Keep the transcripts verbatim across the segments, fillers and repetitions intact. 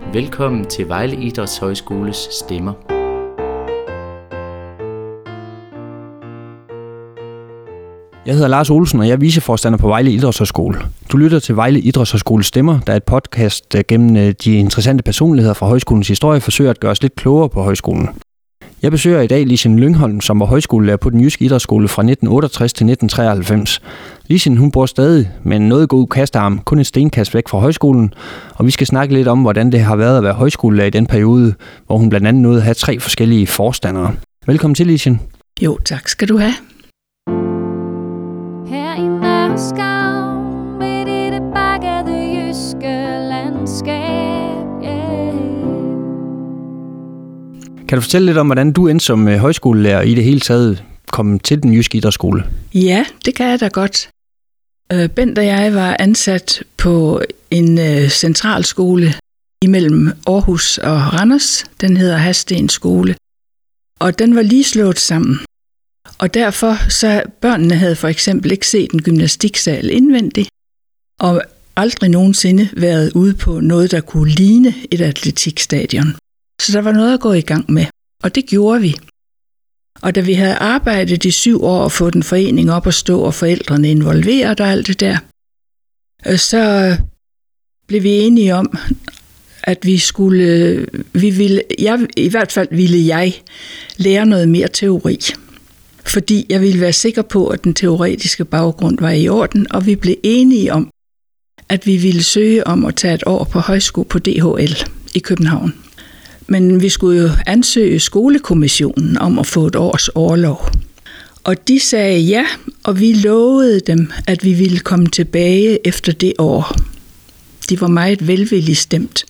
Velkommen til Vejle Idrætshøjskoles Stemmer. Jeg hedder Lars Olsen, og jeg er viceforstander på Vejle Idrætshøjskole. Du lytter til Vejle Idrætshøjskoles Stemmer, der er et podcast, der gennem de interessante personligheder fra højskolens historie forsøger at gøre os lidt klogere på højskolen. Jeg besøger i dag Licen Lyngholm, som var højskolelærer på den jyske idrætsskole fra nitten otteogtres til nitten treoghalvfems. Licen, hun bor stadig med en noget god kastearm, kun et stenkast væk fra højskolen, og vi skal snakke lidt om, hvordan det har været at være højskolelærer i den periode, hvor hun blandt andet nåede at have tre forskellige forstandere. Velkommen til, Licen. Jo, tak skal du have. Her i Nørskov, midt i det bakkede jyske landskab, yeah. Kan du fortælle lidt om, hvordan du endte som højskolelærer i det hele taget kom til den jyske idrætsskole? Ja, det kan jeg da godt. Bent og jeg var ansat på en centralskole imellem Aarhus og Randers. Den hedder Hasten Skole. Og den var lige slået sammen. Og derfor så børnene havde for eksempel ikke set en gymnastiksal indvendig, og aldrig nogensinde været ude på noget, der kunne ligne et atletikstadion. Så der var noget at gå i gang med, og det gjorde vi. Og da vi havde arbejdet i syv år og fået en forening op at stå, og forældrene involveret og alt det der, så blev vi enige om, at vi skulle, vi ville, jeg, i hvert fald ville jeg lære noget mere teori. Fordi jeg ville være sikker på, at den teoretiske baggrund var i orden, og vi blev enige om, at vi ville søge om at tage et år på højskole på D H L i København. Men vi skulle jo ansøge skolekommissionen om at få et års orlov. Og de sagde ja, og vi lovede dem, at vi ville komme tilbage efter det år. De var meget velvilligt stemt.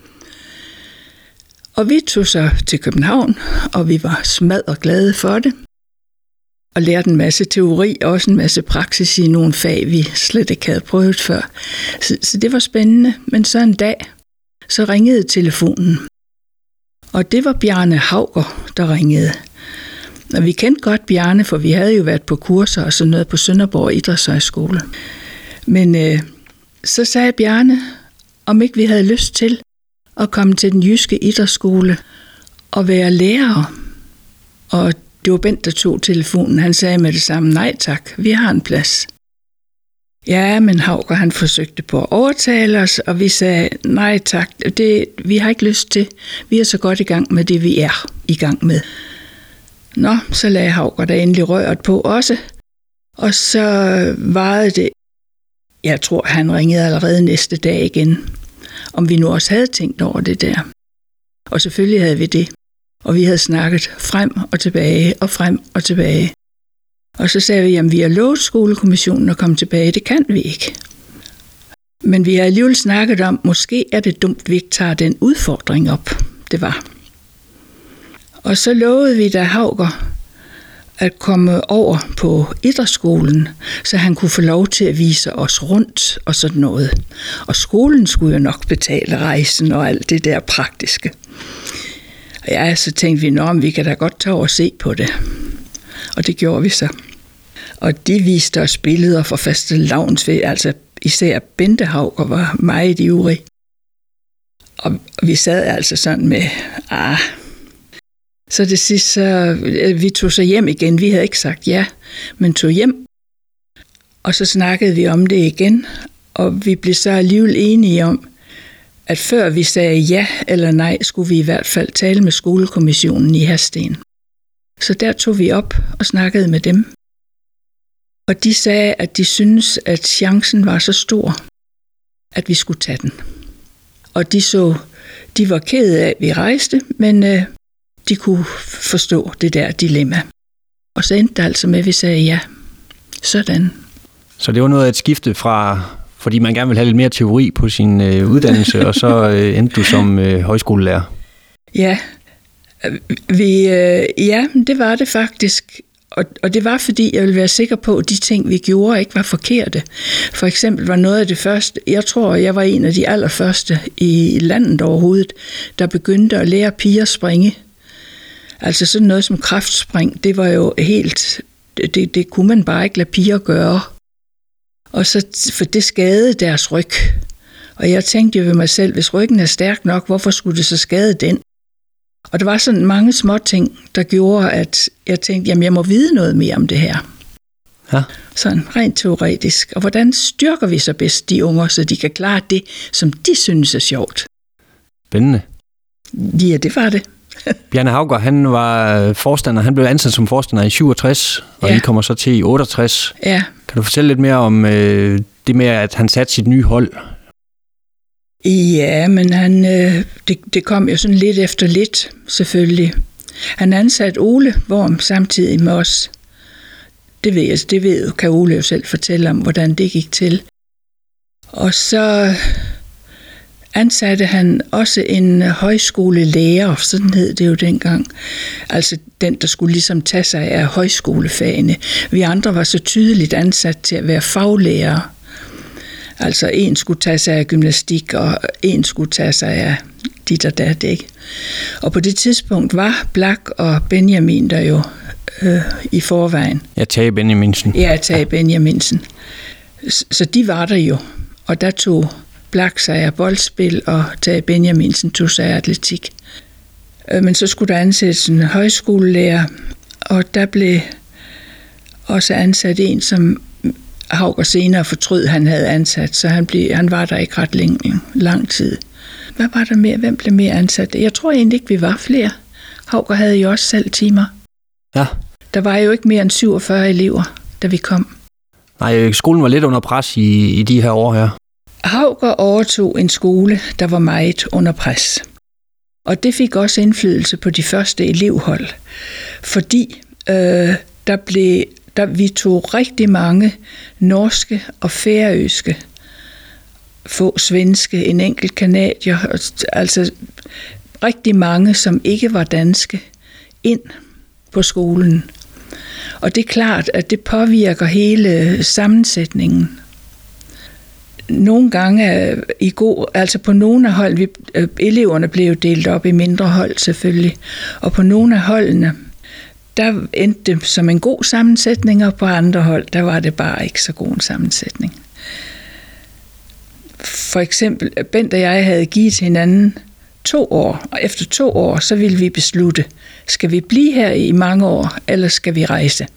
Og vi tog så til København, og vi var smadret glade for det. Og lærte en masse teori, og også en masse praksis i nogle fag, vi slet ikke havde prøvet før. Så, så det var spændende. Men så en dag, så ringede telefonen. Og det var Bjarne Hauger, der ringede. Og vi kendte godt Bjarne, for vi havde jo været på kurser og sådan noget på Sønderborg Idrætshøjskole. Men øh, så sagde Bjarne, om ikke vi havde lyst til at komme til den jyske idrætsskole og være lærer. Og det var Bent, der tog telefonen. Han sagde med det samme, nej tak, vi har en plads. Ja, men Hauger, han forsøgte på at overtale os, og vi sagde, nej tak, det, vi har ikke lyst til. Vi er så godt i gang med det, vi er i gang med. Nå, så lagde Hauger der endelig røret på også, og så varede det, jeg tror, han ringede allerede næste dag igen, om vi nu også havde tænkt over det der. Og selvfølgelig havde vi det. Og vi havde snakket frem og tilbage og frem og tilbage. Og så sagde vi, jamen vi har lovet skolekommissionen at komme tilbage. Det kan vi ikke. Men vi har alligevel snakket om, måske er det dumt, vi ikke tager den udfordring op. Det var. Og så lovede vi da Hauger at komme over på idrætsskolen, så han kunne få lov til at vise os rundt og sådan noget. Og skolen skulle jo nok betale rejsen og alt det der praktiske. Og ja, så tænkte vi, nå, vi kan da godt tage over og se på det. Og det gjorde vi så. Og de viste os billeder fra fastelavnsfest, altså især Bente Hauger var meget ivrig. Og vi sad altså sådan med, ah. Så det sidste, så, vi tog så hjem igen. Vi havde ikke sagt ja, men tog hjem. Og så snakkede vi om det igen, og vi blev så alligevel enige om, at før vi sagde ja eller nej, skulle vi i hvert fald tale med skolekommissionen i Hasten. Så der tog vi op og snakkede med dem. Og de sagde, at de syntes, at chancen var så stor, at vi skulle tage den. Og de så, de var kede af, at vi rejste, men øh, de kunne forstå det der dilemma. Og så endte det altså med, at vi sagde ja. Sådan. Så det var noget af et skifte fra, fordi man gerne vil have lidt mere teori på sin øh, uddannelse, og så øh, endte du som øh, højskolelærer. Ja, vi, øh, ja, det var det faktisk. Og, og det var, fordi jeg ville være sikker på, at de ting, vi gjorde, ikke var forkerte. For eksempel var noget af det første, jeg tror, jeg var en af de allerførste i landet overhovedet, der begyndte at lære piger at springe. Altså sådan noget som kraftspring, det var jo helt, det, det kunne man bare ikke lade piger gøre. Og så, for det skadede deres ryg. Og jeg tænkte jo ved mig selv, hvis ryggen er stærk nok, hvorfor skulle det så skade den? Og der var sådan mange små ting, der gjorde, at jeg tænkte, jamen jeg må vide noget mere om det her. Ja. Sådan rent teoretisk. Og hvordan styrker vi så bedst de unger, så de kan klare det, som de synes er sjovt? Spændende. Ja, det var det. Bjarne Haugaard, han var forstander. Han blev ansat som forstander i syvogtres, og Ja. I kommer så til i otteogtres. Ja. Kan du fortælle lidt mere om øh, det med, at han satte sit nye hold? Ja, men han, øh, det, det kom jo sådan lidt efter lidt, selvfølgelig. Han ansatte Ole Worm samtidig med os. Det ved jeg, det ved, kan Ole jo selv fortælle om, hvordan det gik til. Og så ansatte han også en højskolelærer, sådan hed det jo dengang. Altså den, der skulle ligesom tage sig af højskolefagene. Vi andre var så tydeligt ansat til at være faglærere. Altså en skulle tage sig af gymnastik, og en skulle tage sig af dit og dat, ikke? Og på det tidspunkt var Blak og Benjamin der jo øh, i forvejen. Ja, Tage Benjaminsen. Ja, Tage Benjaminsen. Så de var der jo, og der tog Blak sig af boldspil, og Tage Benjaminsen tog sig af atletik. Men så skulle der ansættes en højskolelærer, og der blev også ansat en, som Haugaard senere fortrød, han havde ansat, så han, blev, han var der ikke ret længe, lang tid. Hvad var der mere? Hvem blev mere ansat? Jeg tror egentlig ikke, vi var flere. Haugaard havde jo også selv timer. Ja. Der var jo ikke mere end syvogfyrre elever, da vi kom. Nej, skolen var lidt under pres i, i de her år her. Haugaard overtog en skole, der var meget under pres. Og det fik også indflydelse på de første elevhold, fordi øh, der blev, der, vi tog rigtig mange norske og færøske, få svenske, en enkelt kanadier, altså rigtig mange, som ikke var danske, ind på skolen. Og det er klart, at det påvirker hele sammensætningen. Nogle gange i god, altså på nogle af hold, vi, eleverne blev delt op i mindre hold selvfølgelig, og på nogle af holdene, der endte det som en god sammensætning, og på andre hold, der var det bare ikke så god en sammensætning. For eksempel, Bent og jeg havde givet hinanden to år, og efter to år, så ville vi beslutte, skal vi blive her i mange år, eller skal vi rejse?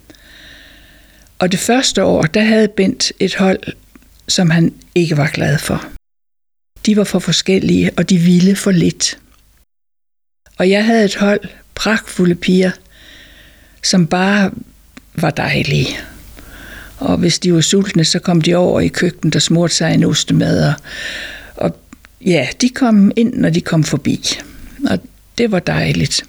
Og det første år, der havde Bent et hold, som han ikke var glad for. De var for forskellige, og de ville for lidt. Og jeg havde et hold, pragtfulde piger, som bare var dejlige. Og hvis de var sultne, så kom de over i køkkenet og smurte sig en ostemad. Og ja, de kom ind, når de kom forbi. Og det var dejligt.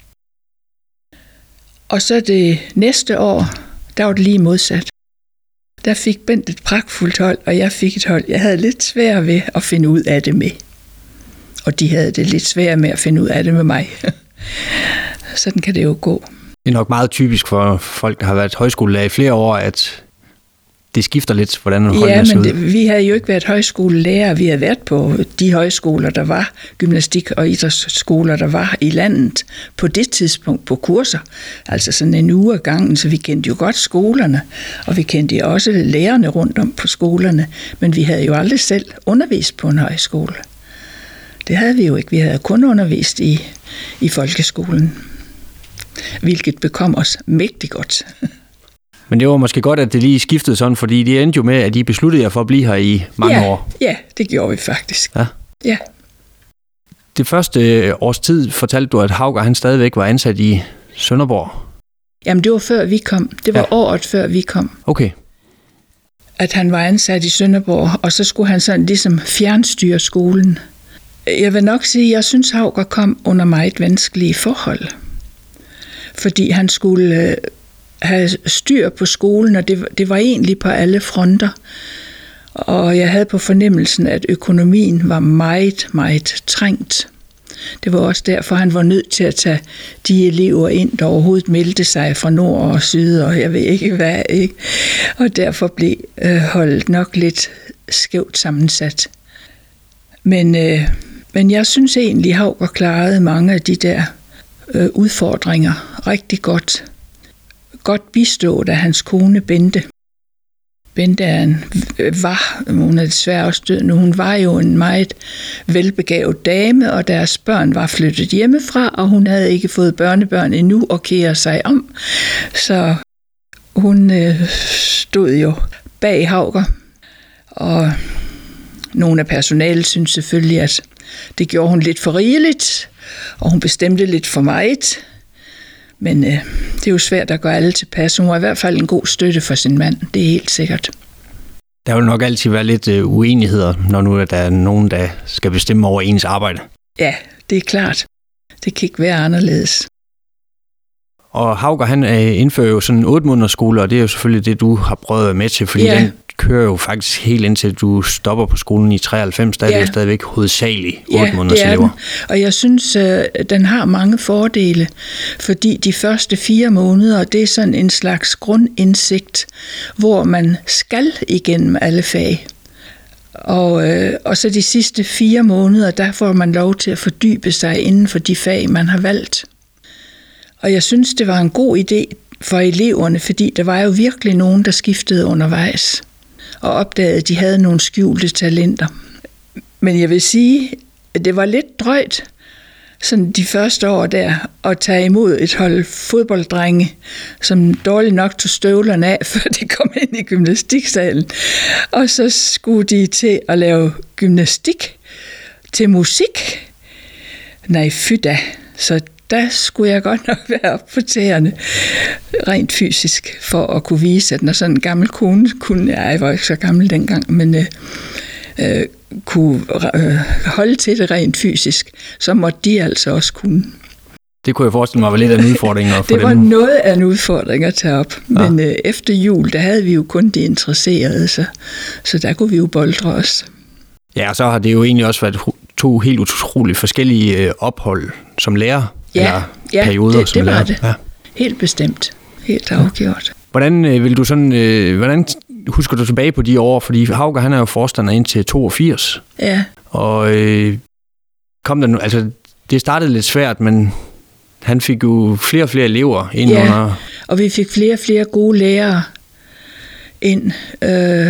Og så det næste år, der var det lige modsat. Der fik Bent et pragtfuldt hold, og jeg fik et hold, jeg havde lidt svært ved at finde ud af det med. Og de havde det lidt svært med at finde ud af det med mig. Sådan kan det jo gå. Det er nok meget typisk for folk, der har været højskolelærer i flere år, at det skifter lidt, hvordan en hold ja, er så men ud. Det, vi havde jo ikke været højskolelærer. Vi havde været på de højskoler, der var, gymnastik- og idrætsskoler, der var i landet på det tidspunkt på kurser. Altså sådan en uge ad gangen, så vi kendte jo godt skolerne, og vi kendte jo også lærerne rundt om på skolerne, men vi havde jo aldrig selv undervist på en højskole. Det havde vi jo ikke. Vi havde kun undervist i, i folkeskolen, hvilket bekom os mægtig godt. Men det var måske godt, at det lige skiftede sådan, fordi det endte jo med, at I besluttede jer for at blive her i mange ja, år. Ja, det gjorde vi faktisk. Ja. Ja. Det første års tid fortalte du, at Haugaard han stadigvæk var ansat i Sønderborg. Jamen, det var før vi kom. Det var ja. året før vi kom. Okay. At han var ansat i Sønderborg, og så skulle han sådan ligesom fjernstyre skolen. Jeg vil nok sige, at jeg synes, Haugaard kom under meget vanskelige forhold. Fordi han skulle have styr på skolen, og det, det var egentlig på alle fronter. Og jeg havde på fornemmelsen, at økonomien var meget, meget trængt. Det var også derfor, han var nødt til at tage de elever ind, der overhovedet meldte sig fra nord og syd, og jeg ved ikke hvad, ikke? Og derfor blev øh, holdet nok lidt skævt sammensat. Men, øh, men jeg synes egentlig, at Haugaard klarede mange af de der øh, udfordringer rigtig godt. Godt bistået af hans kone Bente. Bente er en, var, hun er desværre også død nu, hun var jo en meget velbegavet dame, og deres børn var flyttet hjemmefra, og hun havde ikke fået børnebørn endnu og kære sig om. Så hun øh, stod jo bag Hauger, og nogle af personalet synes selvfølgelig, at det gjorde hun lidt for rigeligt, og hun bestemte lidt for meget. Men øh, det er jo svært at gøre alle tilpas. Hun var i hvert fald en god støtte for sin mand, det er helt sikkert. Der vil nok altid være lidt øh, uenigheder, når nu der er nogen, der skal bestemme over ens arbejde. Ja, det er klart. Det kan ikke være anderledes. Og Hauger, han øh, indfører jo sådan en otte måneders skole, og det er jo selvfølgelig det, du har prøvet at være med til, fordi ja. Den kører jo faktisk helt indtil du stopper på skolen i treoghalvfems, der ja. Er det jo stadigvæk hovedsageligt otte ja, måneders elever. Og jeg synes, øh, den har mange fordele, fordi de første fire måneder, det er sådan en slags grundindsigt, hvor man skal igennem alle fag. Og, øh, og så de sidste fire måneder, der får man lov til at fordybe sig inden for de fag, man har valgt. Og jeg synes, det var en god idé for eleverne, fordi der var jo virkelig nogen, der skiftede undervejs og opdagede, at de havde nogle skjulte talenter. Men jeg vil sige, at det var lidt drøjt, sådan de første år der, at tage imod et hold fodbolddrenge, som dårligt nok tog støvlerne af, før de kom ind i gymnastiksalen. Og så skulle de til at lave gymnastik til musik. Nej, fy da. Så der skulle jeg godt nok være oppe på tæerne, rent fysisk, for at kunne vise, at når sådan en gammel kone kunne, jeg var ikke så gammel dengang, men øh, øh, kunne øh, holde til det rent fysisk, så måtte de altså også kunne. Det kunne jeg forestille mig var lidt af en udfordring at få det var dem. noget af en udfordring at tage op, ja. Men øh, efter jul, der havde vi jo kun de interesserede, så, så der kunne vi jo boldre os. Ja, og så har det jo egentlig også været to helt utroligt forskellige øh, ophold som lærer. Ja, eller ja perioder, det, som det var lærer. det. Ja. Helt bestemt. Helt afgjort. Hvordan øh, vil du sådan, øh, hvordan husker du tilbage på de år? Fordi Hauger, han er jo forstander indtil toogfirs. Ja. Og øh, kom der nu, altså det startede lidt svært, men han fik jo flere og flere elever ind ja, under. Og vi fik flere og flere gode lærere ind. Øh,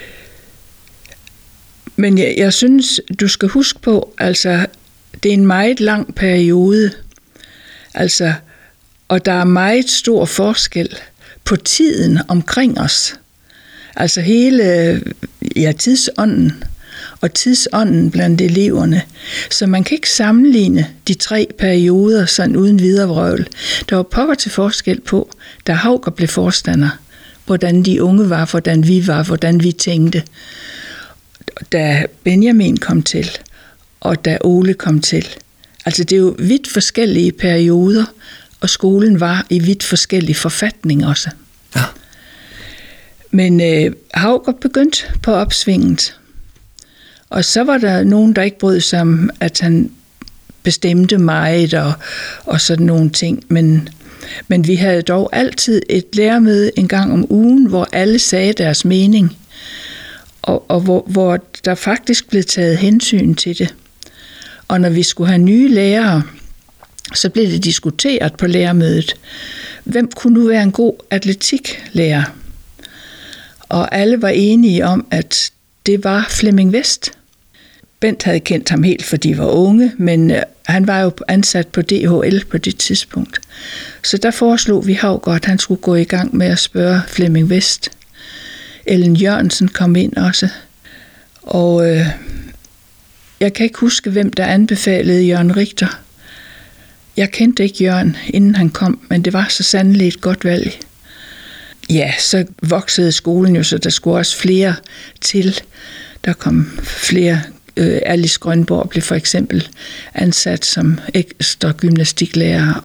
men jeg, jeg synes, du skal huske på, altså det er en meget lang periode, altså, og der er meget stor forskel på tiden omkring os. Altså hele ja, tidsånden og tidsånden blandt eleverne. Så man kan ikke sammenligne de tre perioder sådan uden videre vrøvl. Der var pokker til forskel på, da Hauger blev forstander, hvordan de unge var, hvordan vi var, hvordan vi tænkte. Da Benjamin kom til, og da Ole kom til. Altså det er jo vidt forskellige perioder, og skolen var i vidt forskellige forfatning også. Ja. Men øh, Hauger begyndte på opsvinget, og så var der nogen, der ikke brød sig om, at han bestemte meget og, og sådan nogle ting. Men, men vi havde dog altid et lærermøde en gang om ugen, hvor alle sagde deres mening, og, og hvor, hvor der faktisk blev taget hensyn til det. Og når vi skulle have nye lærere, så blev det diskuteret på lærermødet. Hvem kunne nu være en god atletiklærer? Og alle var enige om, at det var Flemming West. Bent havde kendt ham helt, fordi de var unge, men han var jo ansat på D H L på det tidspunkt. Så der foreslog vi Hauger, at han skulle gå i gang med at spørge Flemming West. Ellen Jørgensen kom ind også. Og øh, jeg kan ikke huske, hvem der anbefalede Jørgen Richter. Jeg kendte ikke Jørgen, inden han kom, men det var så sandelig et godt valg. Ja, så voksede skolen jo, så der skulle også flere til. Der kom flere. Øh, Alice Grønborg blev for eksempel ansat som ekstra gymnastiklærer.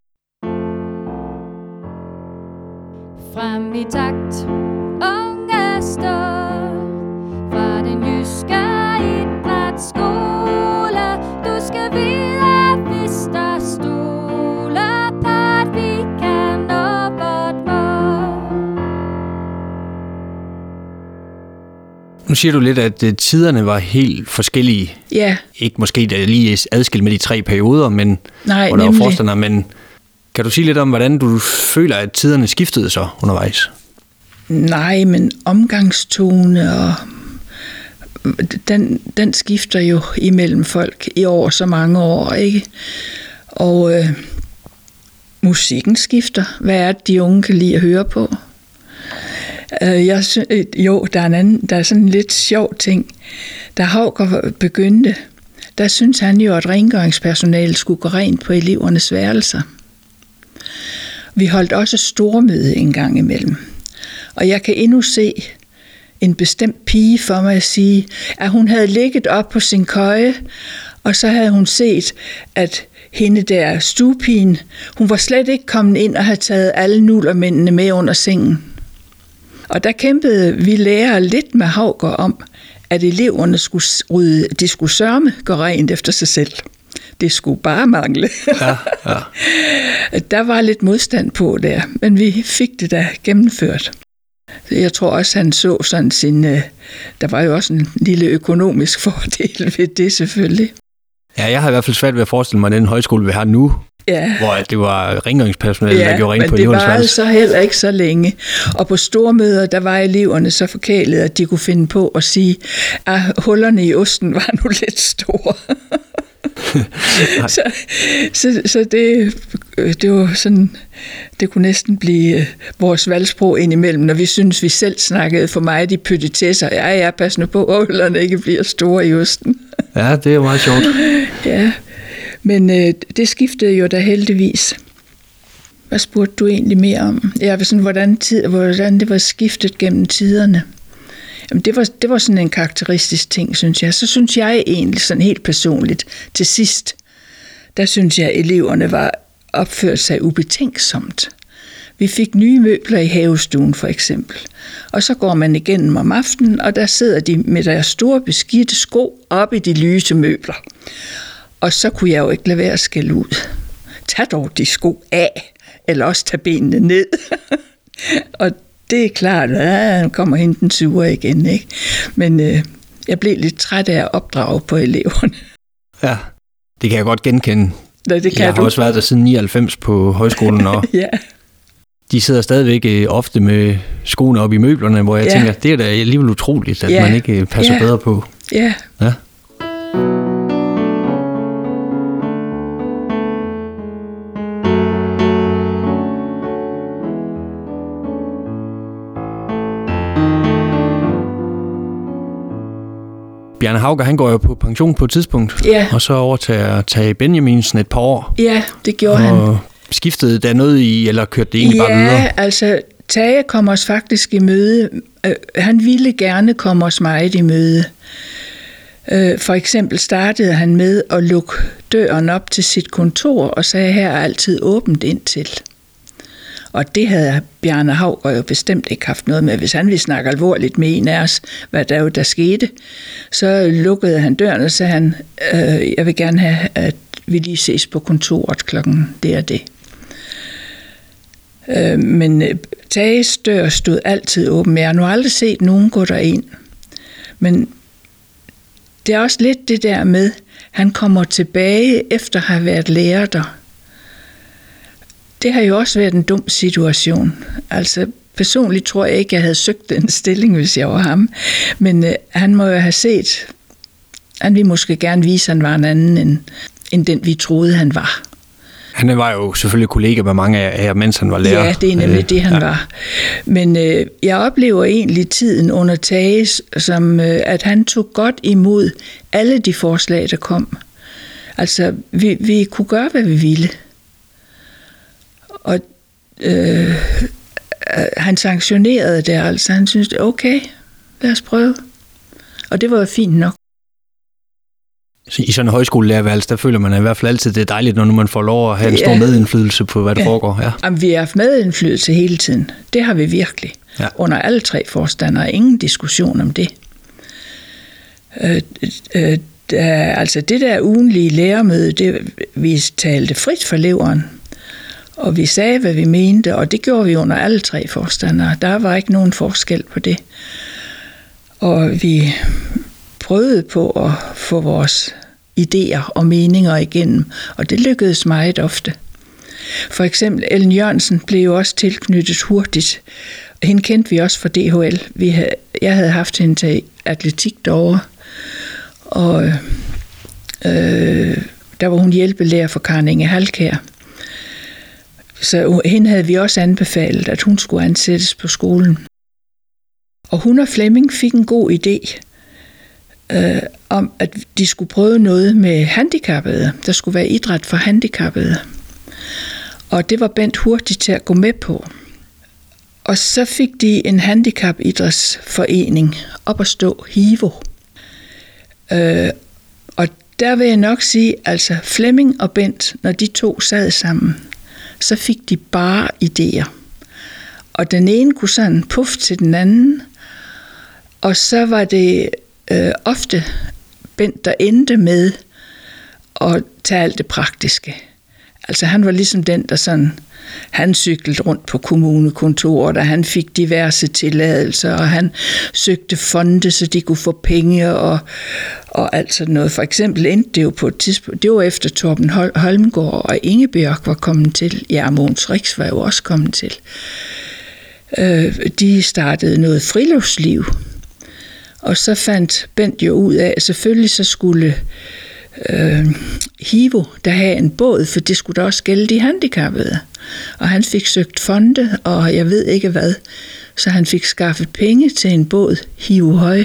Frem i takt, unge står, fra den jyske idrætsskole. Du skal vide, hvis der stoler på, at vi kan nå vort mål. Nu siger du lidt, at tiderne var helt forskellige. Ja. Ikke måske lige adskilt med de tre perioder, men Nej, hvor der nemlig. var forstander, men kan du sige lidt om, hvordan du føler, at tiderne skiftede så undervejs? Nej, men omgangstone og den, den skifter jo imellem folk i år så mange år, ikke? Og øh, musikken skifter. Hvad er det, de unge kan lide at høre på? Øh, jeg synes, jo, der er, en anden, der er sådan en lidt sjov ting. Da Hauger begyndte, der synes han jo, at rengøringspersonalet skulle gå rent på elevernes værelser. Vi holdt også stormøde en gang imellem. Og jeg kan endnu se en bestemt pige for mig at sige, at hun havde ligget op på sin køje, og så havde hun set, at hende der stuepigen, hun var slet ikke kommet ind og havde taget alle nullermændene med under sengen. Og der kæmpede vi lærere lidt med Hauger om, at eleverne skulle rydde, de skulle sørme gå rent efter sig selv. Det skulle bare mangle. Ja, ja. Der var lidt modstand på der, men vi fik det da gennemført. Jeg tror også, han så sådan sin... Der var jo også en lille økonomisk fordel ved det selvfølgelig. Ja, jeg har i hvert fald svært ved at forestille mig den højskole, vi har nu, ja. Hvor det var rengøringspersonale, ja, der gjorde rent på elevernes værelse. Ja, men det varede så heller ikke så længe. Og på stormøder, der var eleverne så forkælede, at de kunne finde på at sige, at hullerne i osten var nu lidt store. så så, så det, det var sådan, det kunne næsten blive vores valgsprog indimellem, når vi synes vi selv snakkede for meget i petitesser. Ja, ja, pas nu på, at hullerne ikke bliver store i osten. Ja, det er meget sjovt. Ja, men øh, det skiftede jo da heldigvis. Hvad spurgte du egentlig mere om? Ja, sådan, hvordan, tid, hvordan det var skiftet gennem tiderne. Jamen, det var, det var sådan en karakteristisk ting, synes jeg. Så synes jeg egentlig sådan helt personligt, til sidst, der synes jeg, at eleverne var opført sig ubetænksomt. Vi fik nye møbler i havestuen, for eksempel. Og så går man igennem om aftenen, og der sidder de med deres store beskidte sko op i de lyse møbler. Og så kunne jeg jo ikke lade være at skælde ud. Tag dog de sko af, eller også tag benene ned. Og det er klart, at nu kommer hende den sure igen, ikke? Men øh, jeg blev lidt træt af at opdrage på eleverne. Ja, det kan jeg godt genkende. Nå, det kan jeg har du. også været der siden nioghalvfems på højskolen, og ja. De sidder stadigvæk øh, ofte med skoene op i møblerne, hvor jeg ja. tænker, det er da alligevel utroligt, at ja. man ikke passer ja. bedre på. Ja. Ja. Bjarne Hauger, han går jo på pension på et tidspunkt, ja. og så overtager Tage Benjaminsen et par år. Ja, det gjorde og han. Skiftede der noget i, eller kørte det egentlig ja, bare videre? Ja, altså Tage kom os faktisk i møde. Uh, han ville gerne komme os meget i møde. Uh, for eksempel startede han med at lukke døren op til sit kontor og sagde, her er altid åbent indtil. Og det havde Bjarne Hauger jo bestemt ikke haft noget med. Hvis han ville snakke alvorligt med en af os, hvad der jo der skete, så lukkede han døren og sagde han, øh, jeg vil gerne have, at vi lige ses på kontoret klokken det og det. Øh, men Tages dør stod altid åben. Jeg har nu aldrig set nogen gå derind. Men det er også lidt det der med, han kommer tilbage efter at have været lærer der. Det har jo også været en dum situation. Altså personligt tror jeg ikke, jeg havde søgt den stilling, hvis jeg var ham. Men øh, han må jo have set, han ville måske gerne vise, at han var en anden, end, end den vi troede, han var. Han var jo selvfølgelig kollega med mange af jer, mens han var lærer. Ja, det er nemlig øh, det, han ja. var. Men øh, jeg oplever egentlig tiden under Tages, som øh, at han tog godt imod alle de forslag, der kom. Altså, vi, vi kunne gøre, hvad vi ville. Og øh, han sanktionerede det, altså han synes, det er okay, lad os prøve. Og det var jo fint nok. I sådan en højskolelærerværelse, der føler man i hvert fald altid, det er dejligt, når man får lov at have en stor ja. medindflydelse på, hvad der ja. foregår. Ja. Jamen, vi har haft medindflydelse hele tiden. Det har vi virkelig. Ja. Under alle tre forstandere. Ingen diskussion om det. Øh, øh, der, altså det der ugenlige lærermøde, det, vi talte frit for leveren. Og vi sagde, hvad vi mente, og det gjorde vi under alle tre forstandere. Der var ikke nogen forskel på det. Og vi prøvede på at få vores idéer og meninger igennem, og det lykkedes meget ofte. For eksempel Ellen Jørgensen blev jo også tilknyttet hurtigt, Hende kendte vi også fra D H L. Vi havde, jeg havde haft hende til atletik derovre, og øh, der var hun hjælpelærer for Karen Inge Halkær. Så hende havde vi også anbefalet, at hun skulle ansættes på skolen. Og hun og Flemming fik en god idé øh, om, at de skulle prøve noget med handicappede. Der skulle være idræt for handicappede. Og det var Bent hurtigt til at gå med på. Og så fik de en handicapidrætsforening op at stå, HIVO. Øh, og der vil jeg nok sige, altså Flemming og Bent, når de to sad sammen, så fik de bare idéer. Og den ene kunne sådan puffe til den anden, og så var det øh, ofte Bent, der endte med at tage alt det praktiske. Altså han var ligesom den, der sådan, han cyklede rundt på kommunekontoret, og han fik diverse tilladelser, og han søgte fonde, så de kunne få penge, og, og alt sådan noget. For eksempel endte det jo på et tidspunkt, det var efter Torben Holmgaard og Ingebjørg var kommet til, ja, Mogens Rix var jo også kommet til. Øh, de startede noget friluftsliv, og så fandt Bent jo ud af, at selvfølgelig så skulle øh, HIVO der have en båd, for det skulle da også gælde de handicappede. Og han fik søgt fonde, og jeg ved ikke hvad, så han fik skaffet penge til en båd, HIVO Høje.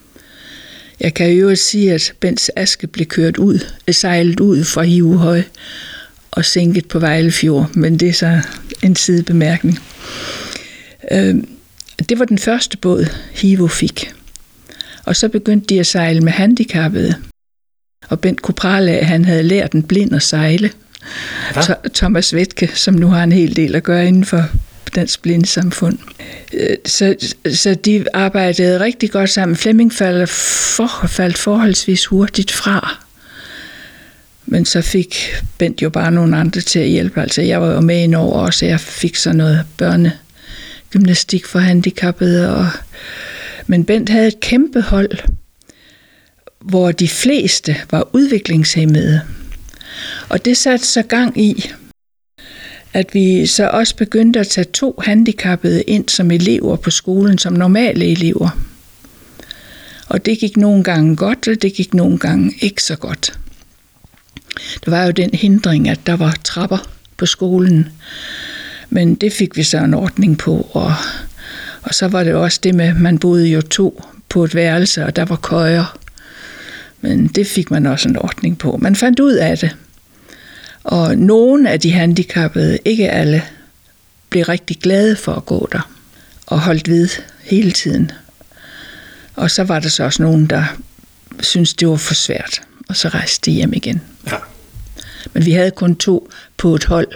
Jeg kan jo sige, at Bents aske blev kørt ud, sejlet ud fra HIVO Høje og sænket på Vejlefjord, men det er så en sidebemærkning. Øh, det var den første båd, HIVO fik. Og så begyndte de at sejle med handicappede. Og Bent kunne prale af, at han havde lært en blind at sejle. Ja. Thomas Wetke, som nu har en hel del at gøre inden for Dansk Blindesamfund. Så, så de arbejdede rigtig godt sammen. Flemming faldt, for, faldt forholdsvis hurtigt fra. Men så fik Bent jo bare nogle andre til at hjælpe. Altså jeg var jo med ind over også, jeg fik så noget børnegymnastik for handicappede. Og men Bent havde et kæmpe hold, hvor de fleste var udviklingshæmmede. Og det satte så gang i, at vi så også begyndte at tage to handicappede ind som elever på skolen, som normale elever. Og det gik nogle gange godt, og det gik nogle gange ikke så godt. Der var jo den hindring, at der var trapper på skolen, men det fik vi så en ordning på, og Og så var det også det med, man boede jo to på et værelse, og der var køjer. Men det fik man også en ordning på. Man fandt ud af det. Og nogle af de handicappede, ikke alle, blev rigtig glade for at gå der. Og holdt ved hele tiden. Og så var der så også nogen, der syntes, det var for svært. Og så rejste de hjem igen. Ja. Men vi havde kun to på et hold.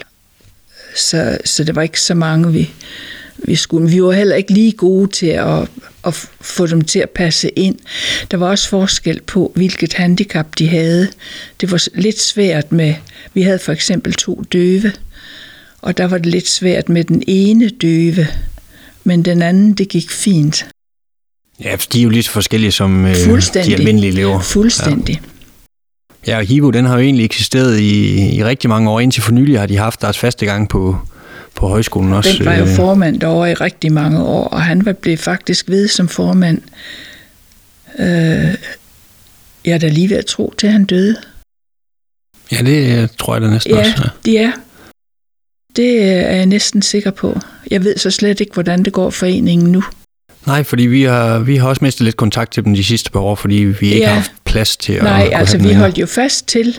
Så, så det var ikke så mange, vi... Vi, skulle, vi var heller ikke lige gode til at, at få dem til at passe ind. Der var også forskel på, hvilket handicap de havde. Det var lidt svært med, vi havde for eksempel to døve, og der var det lidt svært med den ene døve, men den anden, det gik fint. Ja, for de er jo lidt forskellige som øh, de almindelige elever. Fuldstændig. Ja, og HIVO, den har jo egentlig eksisteret i, i rigtig mange år. Indtil for nylig har de haft deres faste gang på på højskolen også. Den var jo formand derovre i rigtig mange år, og han var blevet faktisk ved som formand. Øh, jeg er da lige ved at tro til, at han døde. Ja, det tror jeg da næsten ja, også. Ja, det er. Det er jeg næsten sikker på. Jeg ved så slet ikke, hvordan det går foreningen nu. Nej, fordi vi har, vi har også mistet lidt kontakt til dem de sidste par år, fordi vi ikke ja. har haft plads til at... Nej, altså vi holdt jo fast til...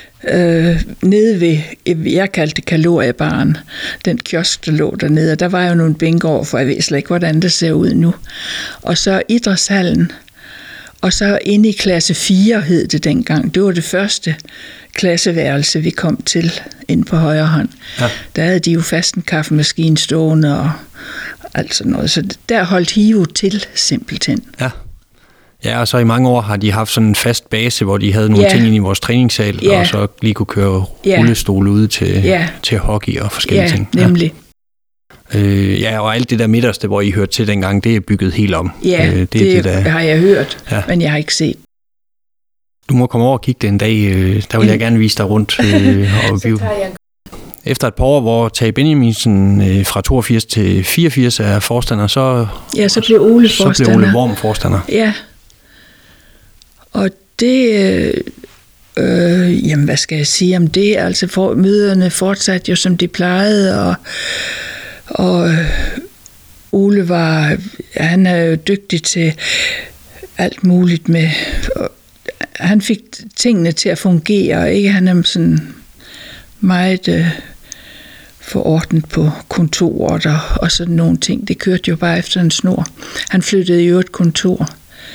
Øh, nede ved, jeg kaldte det kaloriebaren, den kiosk, der lå dernede, og der var jo nogle bænker over, for jeg ved slet ikke, hvordan det ser ud nu. Og så idrætshallen, og så inde i klasse fire hed det dengang. Det var det første klasseværelse, vi kom til inde på højre hånd. Ja. Der havde de jo fast en kaffemaskine stående og alt sådan noget, så der holdt HIVO til simpelthen. Ja. Ja, og så i mange år har de haft sådan en fast base, hvor de havde nogle ja. ting inde i vores træningssal, ja. og så lige kunne køre ja. rullestol ude til, ja. til hockey og forskellige ja, ting. Ja, nemlig. Øh, ja, og alt det der midterste, hvor I hørte til dengang, det er bygget helt om. Ja, øh, det, det, det der, har jeg hørt, ja. men jeg har ikke set. Du må komme over og kigge det en dag, øh, der vil jeg gerne vise dig rundt. Øh, og så tager jeg efter et par år, hvor Tage Benjaminsen øh, fra toogfirs til fireogfirs er forstander, så, ja, så blev Ole forstander. Så blev Ole Worm forstander. Ja. Og det, øh, jamen hvad skal jeg sige om det? Altså for, møderne fortsatte jo som de plejede, og, og Ole var, han er jo dygtig til alt muligt med, han fik tingene til at fungere, ikke? Han er sådan meget øh, forordnet på kontoret og, og sådan nogle ting. Det kørte jo bare efter en snor. Han flyttede jo et kontor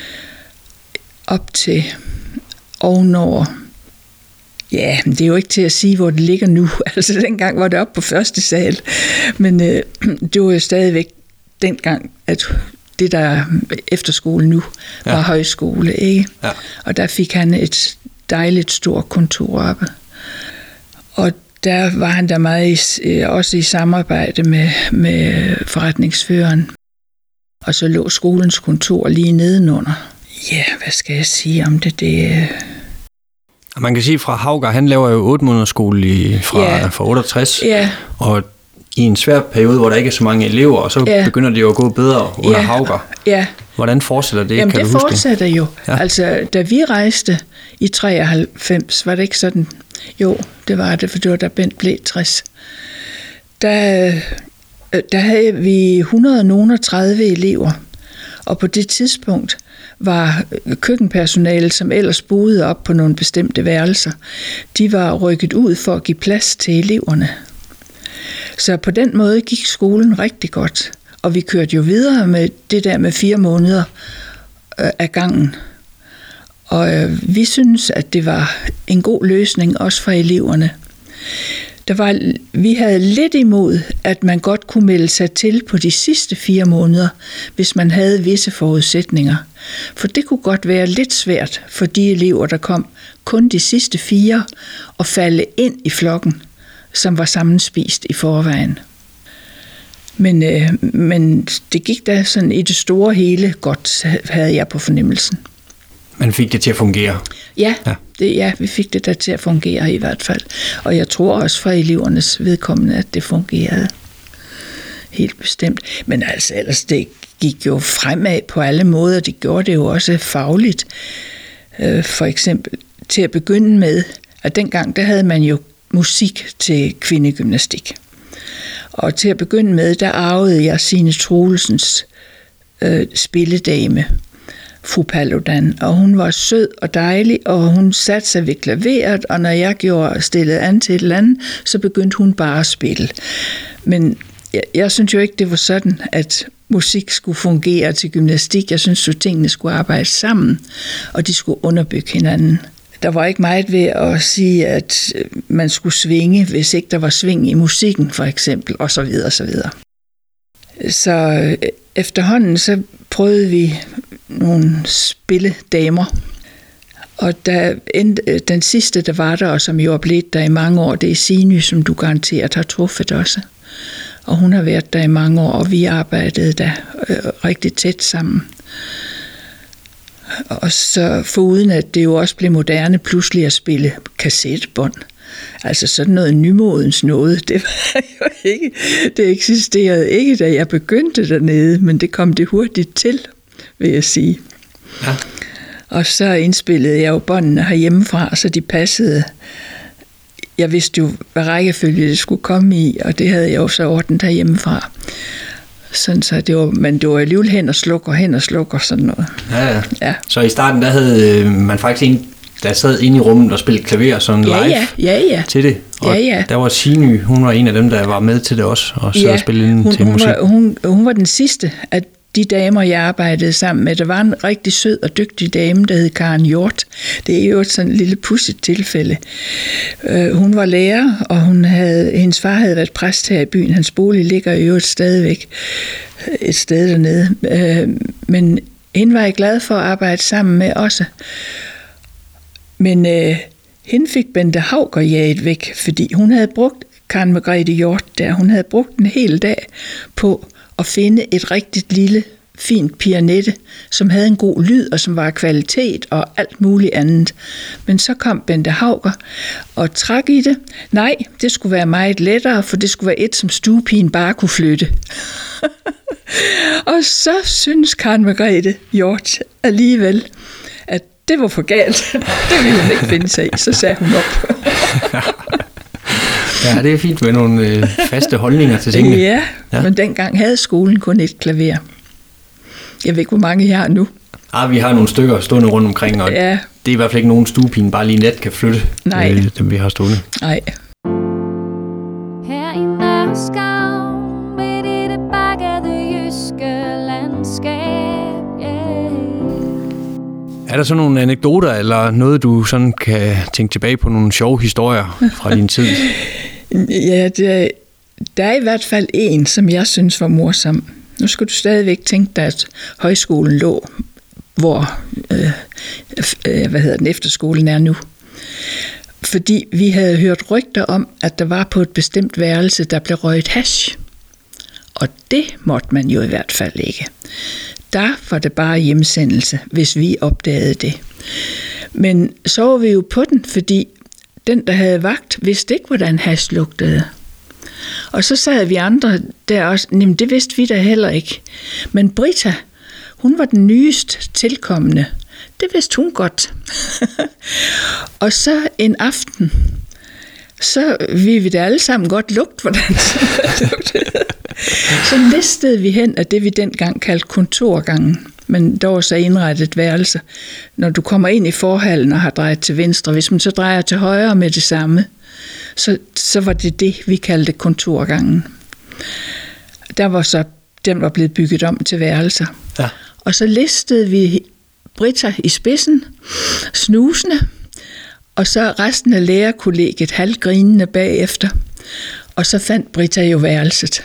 op til ovenover. Ja, men det er jo ikke til at sige, hvor det ligger nu. Altså dengang var det op på første sal. Men øh, det var jo stadigvæk dengang, at det der efterskole nu var ja. højskole, ikke? Ja. Og der fik han et dejligt stort kontor oppe. Og der var han der meget i, også i samarbejde med, med forretningsføreren. Og så lå skolens kontor lige nedenunder. Ja, hvad skal jeg sige om det? Det man kan sige, fra Hauger, han laver jo otte måneders skole i, fra, ja. fra otteogtres. Ja. Og i en svær periode, hvor der ikke er så mange elever, og så ja. begynder det jo at gå bedre under ja. Hauger. Ja. Hvordan fortsætter det? Jamen, kan det du huske? fortsætter jo. Ja. Altså, da vi rejste i treoghalvfems, var det ikke sådan? Jo, det var det, for det var da Bent blev tres. Der, der havde vi et hundrede og tredive elever, og på det tidspunkt var køkkenpersonalet, som ellers boede op på nogle bestemte værelser, de var rykket ud for at give plads til eleverne. Så på den måde gik skolen rigtig godt, og vi kørte jo videre med det der med fire måneder øh, af gangen. Og øh, vi synes, at det var en god løsning, også for eleverne. Der var, vi havde lidt imod, at man godt kunne melde sig til på de sidste fire måneder, hvis man havde visse forudsætninger. For det kunne godt være lidt svært for de elever, der kom kun de sidste fire, at falde ind i flokken, som var sammenspist i forvejen. Men, øh, men det gik da sådan i det store hele godt, havde jeg på fornemmelsen. Man fik det til at fungere? Ja, ja. Det, ja, vi fik det da til at fungere i hvert fald. Og jeg tror også fra elevernes vedkommende, at det fungerede helt bestemt. Men altså ellers, det gik jo fremad på alle måder. Det gjorde det jo også fagligt. For eksempel til at begynde med, at dengang der havde man jo musik til kvindegymnastik. Og til at begynde med, der arvede jeg Signe Troelsens øh, spilledame, fru Paludan, og hun var sød og dejlig, og hun satte sig ved klaveret, og når jeg gjorde stillet an til et eller andet, så begyndte hun bare at spille. Men jeg, jeg synes jo ikke, det var sådan, at musik skulle fungere til gymnastik. Jeg synes jo, tingene skulle arbejde sammen, og de skulle underbygge hinanden. Der var ikke meget ved at sige, at man skulle svinge, hvis ikke der var sving i musikken, for eksempel, og så videre, så videre. Så efterhånden så prøvede vi nogle spilledamer, og der, den sidste, der var der, og som jo er blevet der i mange år, det er Signe, som du garanteret har truffet også. Og hun har været der i mange år, og vi arbejdede der øh, rigtig tæt sammen. Og så foruden at det jo også blev moderne pludselig at spille kassettebånd. Altså sådan noget nymodens noget, det var jo ikke, det eksisterede ikke, da jeg begyndte dernede, men det kom det hurtigt til, vil jeg sige. Ja. Og så indspillede jeg jo båndene herhjemmefra, så de passede. Jeg vidste jo, hvad rækkefølge det skulle komme i, og det havde jeg jo så ordnet herhjemmefra. Sådan så det var, men det var alligevel hen og slukker, hen og slukker, sådan noget. Ja, ja. Ja. Så i starten, der havde man faktisk en, der sad inde i rummet og spillede klaver sådan ja, live ja, ja, ja. til det. Og ja, ja. Der var Signe, hun var en af dem, der var med til det også, og sad ja, og spillede ind til hun musik. Var, hun, hun var den sidste af de damer, jeg arbejdede sammen med. Der var en rigtig sød og dygtig dame, der hed Karen Hjort. Det er jo et sådan et lille pudsigt tilfælde. Uh, hun var lærer, og hun havde, hendes far havde været præst her i byen. Hans bolig ligger jo et stadigvæk et sted dernede. Uh, men hende var jeg glad for at arbejde sammen med også. Men uh, hende fik Bente Hauger jaget væk, fordi hun havde brugt, Karen Margrethe Hjort der, hun havde brugt en hel dag på at finde et rigtigt lille fint pianette, som havde en god lyd, og som var kvalitet og alt muligt andet. Men så kom Bente Hauger og trak i det. Nej, det skulle være meget lettere, for det skulle være et, som stuepigen bare kunne flytte. Og så synes Karen Margrethe Hjort alligevel, at det var for galt. Det ville hun ikke finde sig i, så sagde hun op. Ja, det er fint med nogle øh, faste holdninger til tingene. Ja, ja, men dengang havde skolen kun et klaver. Jeg ved ikke, hvor mange jeg har nu. Ah, vi har nogle stykker stående rundt omkring, og ja. Det er i hvert fald ikke nogen stuepine, bare lige net kan flytte. Nej. Øh, dem vi har stående. Nej. Her i Nørskov, midt i det bakkede jyske landskab, yeah. Er der så nogle anekdoter, eller noget, du sådan kan tænke tilbage på, nogle sjove historier fra din tid? Ja, det, der er i hvert fald en, som jeg synes var morsom. Nu skal du stadigvæk tænke dig, at højskolen lå, hvor øh, øh, hvad hedder den, efterskolen er nu. Fordi vi havde hørt rygter om, at der var på et bestemt værelse, der blev røget hash. Og det måtte man jo i hvert fald ikke. Der var det bare hjemsendelse, hvis vi opdagede det. Men så var vi jo på den, fordi den, der havde vagt, vidste ikke, hvordan hash lugtede. Og så sad vi andre der også, jamen det vidste vi da heller ikke. Men Britta, hun var den nyest tilkommende. Det vidste hun godt. Og så en aften, så ville vi da alle sammen godt lugte, hvordan det lugtede. Så listede vi hen af det, vi dengang kaldte kontorgangen. Men der var så indrettet værelse. Når du kommer ind i forhallen og har drejet til venstre, hvis man så drejer til højre med det samme, så, så var det det, vi kaldte kontorgangen. Der var så, den var blevet bygget om til værelser. Ja. Og så listede vi Britta i spidsen, snusende, og så resten af lærerkollegiet halvgrinende bagefter. Og så fandt Britta jo værelset.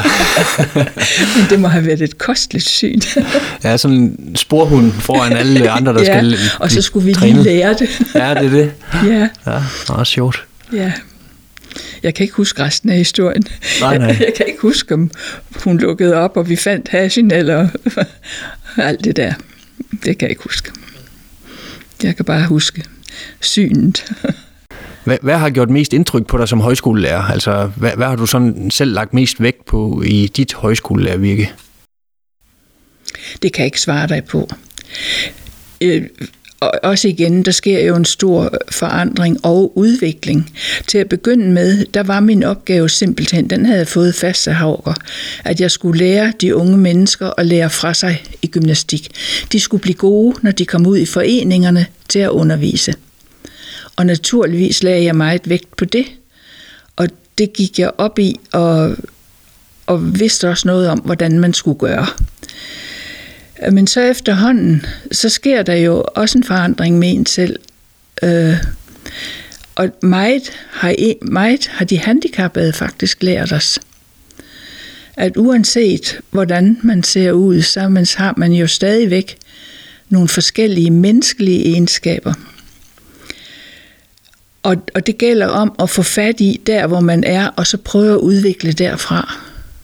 Men det må have været et kosteligt syn. Ja, sådan en sporhund foran alle andre, der ja, skal og så skulle vi lige lære det. Ja, det er det. Ja. Ja, det er også sjovt. Ja. Jeg kan ikke huske resten af historien. Nej, nej. Jeg, jeg kan ikke huske, om hun lukkede op, og vi fandt hashen, eller alt det der. Det kan jeg ikke huske. Jeg kan bare huske synet. Hvad, hvad har gjort mest indtryk på dig som højskolelærer? Altså, hvad, hvad har du sådan selv lagt mest vægt på i dit højskolelærervirke? Det kan jeg ikke svare dig på. Øh, og også igen, der sker jo en stor forandring og udvikling. Til at begynde med, der var min opgave simpelthen, den havde jeg fået fast af Hauger, at jeg skulle lære de unge mennesker at lære fra sig i gymnastik. De skulle blive gode, når de kom ud i foreningerne til at undervise. Og naturligvis lagde jeg meget vægt på det, og det gik jeg op i, og, og vidste også noget om, hvordan man skulle gøre. Men så efterhånden, så sker der jo også en forandring med en selv. Øh, og meget har, meget har de handicappede faktisk lært os. At uanset hvordan man ser ud, så har man jo stadigvæk nogle forskellige menneskelige egenskaber. Og, og det gælder om at få fat i der, hvor man er, og så prøve at udvikle derfra.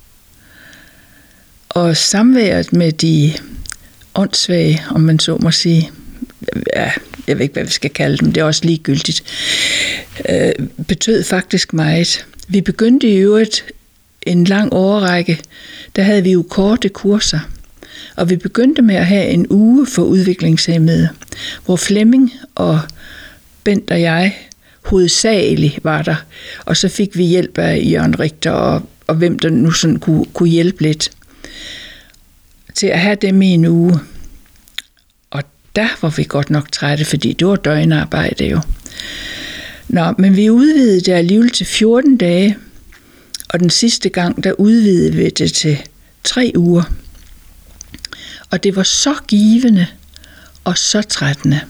Og samværet med de åndssvage, om man så må sige, ja, jeg ved ikke, hvad vi skal kalde dem, det er også ligegyldigt, øh, betød faktisk meget. Vi begyndte i øvrigt en lang årrække, der havde vi jo korte kurser, og vi begyndte med at have en uge for udviklingshæmmede, hvor Flemming og Bent og jeg hovedsageligt var der, og så fik vi hjælp af Jørgen Richter og, og hvem der nu sådan kunne, kunne hjælpe lidt til at have dem i en uge. Og der var vi godt nok trætte, fordi det var døgnarbejde jo. Nå, men vi udvidede det alligevel til fjorten dage, og den sidste gang, der udvidede vi det til tre uger. Og det var så givende og så trættende.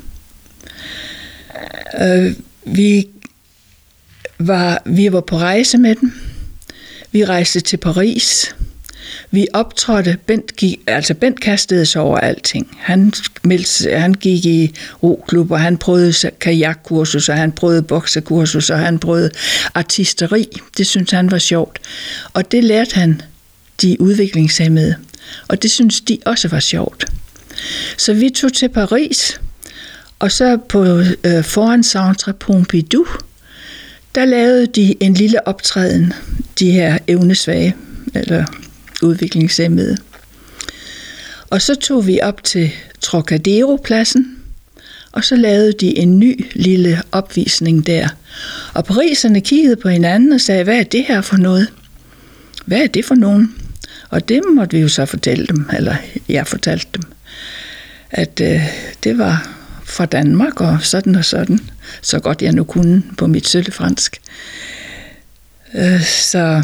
Øh, vi, var, vi var på rejse med dem. Vi rejste til Paris. Vi optrådte, Bent, gik, altså Bent kastede sig over alting. Han, han gik i roklub, og han prøvede kajakkursus, og han prøvede boksekursus, og han prøvede artisteri. Det syntes han var sjovt. Og det lærte han de udviklingshæmmede. og det synes de også var sjovt. Så vi tog til Paris, og så på øh, foran Centre Pompidou, der lavede de en lille optræden, de her evnesvage, eller udviklingshæmmede. Og så tog vi op til Trocadero-pladsen, og så lavede de en ny lille opvisning der. Og pariserne kiggede på hinanden og sagde, hvad er det her for noget? Hvad er det for nogen? Og det måtte vi jo så fortælle dem, eller jeg fortalte dem, at øh, det var fra Danmark og sådan og sådan, så godt jeg nu kunne på mit søllefransk. Øh, så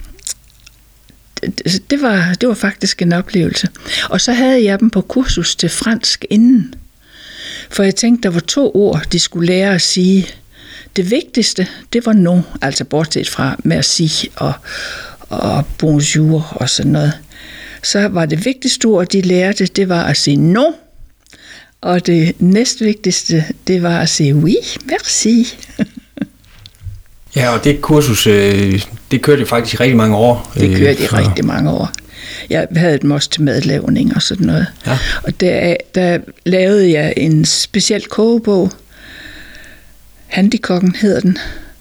det, det, var, det var faktisk en oplevelse. Og så havde jeg dem på kursus til fransk inden. For jeg tænkte, der var to ord, de skulle lære at sige. Det vigtigste, det var non, altså bortset fra merci og, og bonjour og sådan noget. Så var det vigtigste ord, de lærte, det var at sige non. Og det næstvigtigste, det var at sige oui, merci. Ja, og det kursus, det kørte jo faktisk i rigtig mange år. Det kørte i for... rigtig mange år. Jeg havde dem også til madlavning og sådan noget. Ja. Og der, der lavede jeg en speciel kogebog. Handikokken hedder den.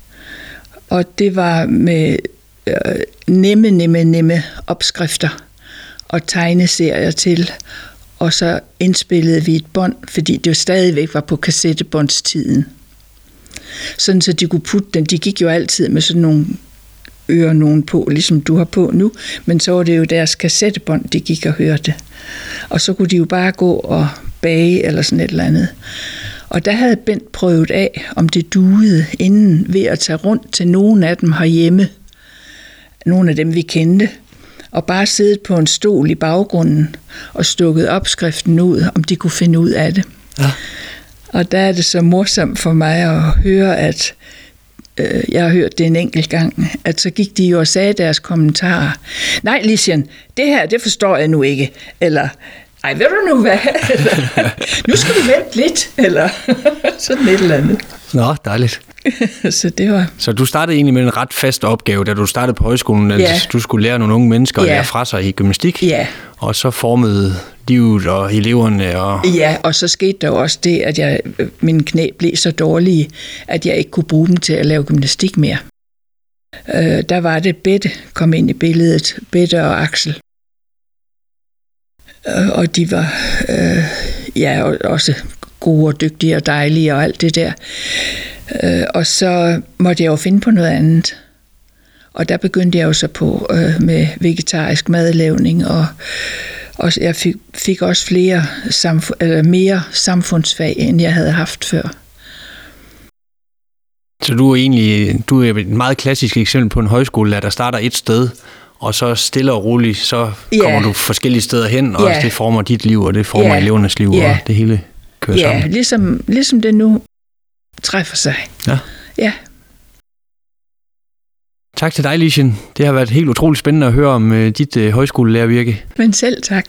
Og det var med øh, nemme, nemme, nemme opskrifter og tegneserier til. Og så indspillede vi et bånd, fordi det jo stadigvæk var på kassettebåndstiden. Sådan så de kunne putte den. De gik jo altid med sådan nogle ører nogen på, ligesom du har på nu, men så var det jo deres kassettebånd, de gik og hørte. Og så kunne de jo bare gå og bage eller sådan et eller andet. Og der havde Bent prøvet af, om det duede inden ved at tage rundt til nogle af dem herhjemme. Nogle af dem, vi kendte. Og bare siddet på en stol i baggrunden og stukket opskriften ud, om de kunne finde ud af det. Ja. Og der er det så morsomt for mig at høre, at øh, jeg har hørt det en enkelt gang, at så gik de jo og sagde deres kommentarer. Nej, Lisian, det her, det forstår jeg nu ikke. Eller, ej, ved du nu hvad? Eller, nu skal du vente lidt. Eller sådan et eller andet. Nå, dejligt. Så det var... Så du startede egentlig med en ret fast opgave, da du startede på højskolen, at ja. du skulle lære nogle unge mennesker at ja. lære fra sig i gymnastik. Ja. Og så formede livet og eleverne. Og... Ja, og så skete der jo også det, at jeg, mine knæ blev så dårlige, at jeg ikke kunne bruge dem til at lave gymnastik mere. Øh, der var det, Bette kom ind i billedet, Bette og Axel. Øh, og de var øh, ja, også gode og dygtige og dejlige og alt det der. Øh, og så måtte jeg jo finde på noget andet. Og der begyndte jeg jo så på øh, med vegetarisk madlavning, og, og jeg fik, fik også flere samf- eller mere samfundsfag, end jeg havde haft før. Så du er egentlig du er et meget klassisk eksempel på en højskole, der starter et sted, og så stille og roligt, så kommer ja. du forskellige steder hen, og ja. det former dit liv, og det former ja. elevernes liv, ja. og det hele kører ja, sammen. Ligesom, ligesom det nu træffer sig. Ja. Ja. Tak til dig, Lisian. Det har været helt utroligt spændende at høre om uh, dit uh, højskolelærervirke. Men selv tak.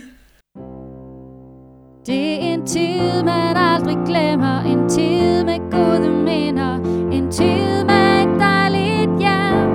Det er en tid, man aldrig glemmer. En tid med gode minder. En tid med et dejligt hjem.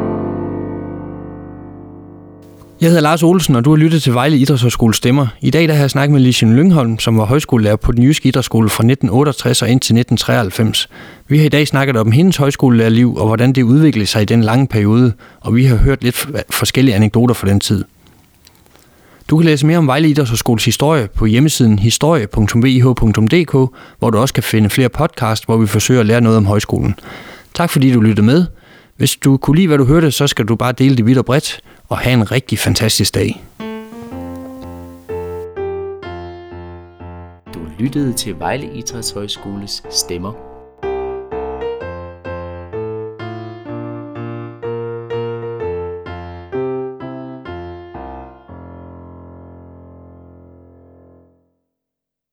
Jeg hedder Lars Olsen, og du har lyttet til Vejle Idrætshøjskoles Stemmer. I dag der har jeg snakket med Lisian Lyngholm, som var højskolelærer på den jyske idrætsskole fra nitten otteogtres og indtil nitten treoghalvfems. Vi har i dag snakket om hendes højskolelærerliv, og hvordan det udviklede sig i den lange periode, og vi har hørt lidt forskellige anekdoter fra den tid. Du kan læse mere om Vejle Idrætshøjskoles historie på hjemmesiden historie punktum v i h punktum d k, hvor du også kan finde flere podcast, hvor vi forsøger at lære noget om højskolen. Tak fordi du lyttede med. Hvis du kunne lide, hvad du hørte, så skal du bare dele det vidt og bredt, og have en rigtig fantastisk dag. Du lyttede til Vejle Idrætshøjskoles Stemmer.